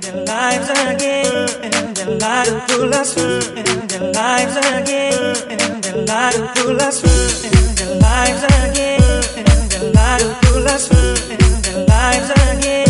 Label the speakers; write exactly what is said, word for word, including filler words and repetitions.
Speaker 1: their lives again, and their lives full of sweet, and their lives again, and their lives full of sweet, and their lives again, and their lives full of sweet, and their lives again.